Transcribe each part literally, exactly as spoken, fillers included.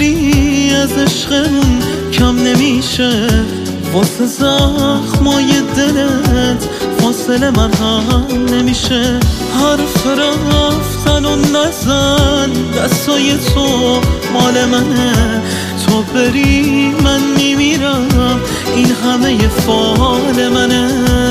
بری از عشقمون کم نمیشه، واسه زخمای دلت فاصله مرهم نمیشه. حرف رفتن و نزن، دستای تو مال منه، تو بری من میمیرم، این همه فال منه.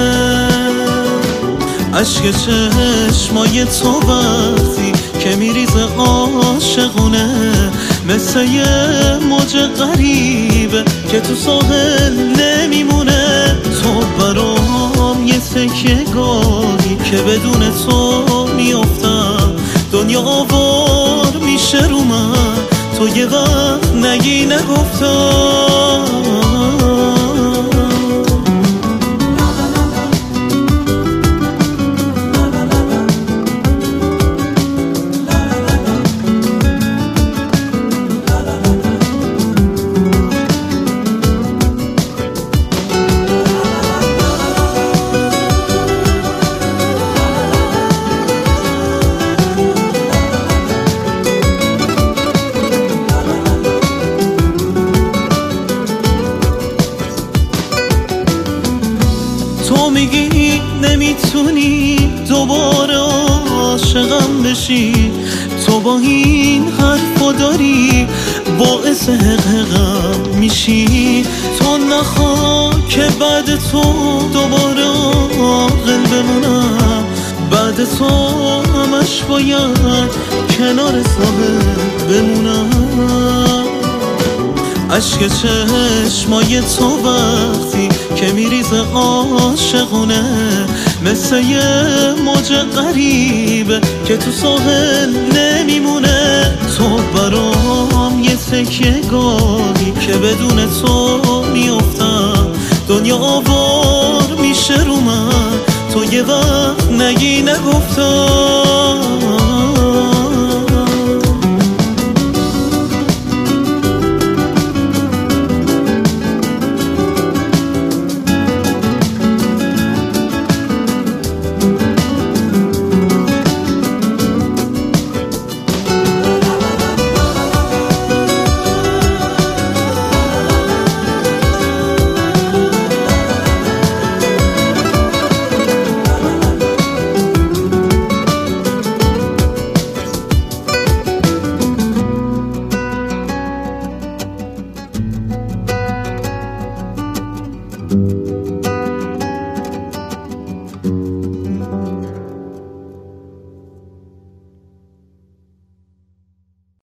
عشق چشمای تو وقتی که میریزه عاشقونه، مثل یه موج غریبه که تو ساحل نمیمونه. تو برام یه سکه گاهی که بدون تو میافتم، دنیا آوار میشه رو من، تو یه وقت نگی نگفتم. تو میگی نمیتونی دوباره عاشقم بشی، تو با این حرفا داری باعث حقیقم میشی. تو نخوا که بعد تو دوباره عاقل بمونم، بعد تو همش باید کنار ساحل بمونم. عشق چشمای تو وقتی که میریزه عاشقونه، مثل یه موج غریبه که تو ساحل نمیمونه. تو برام یه سکه گاهی که بدون تو میافتم، دنیا آوار میشه رو من، تو یه وقت نگی نگفتم. you.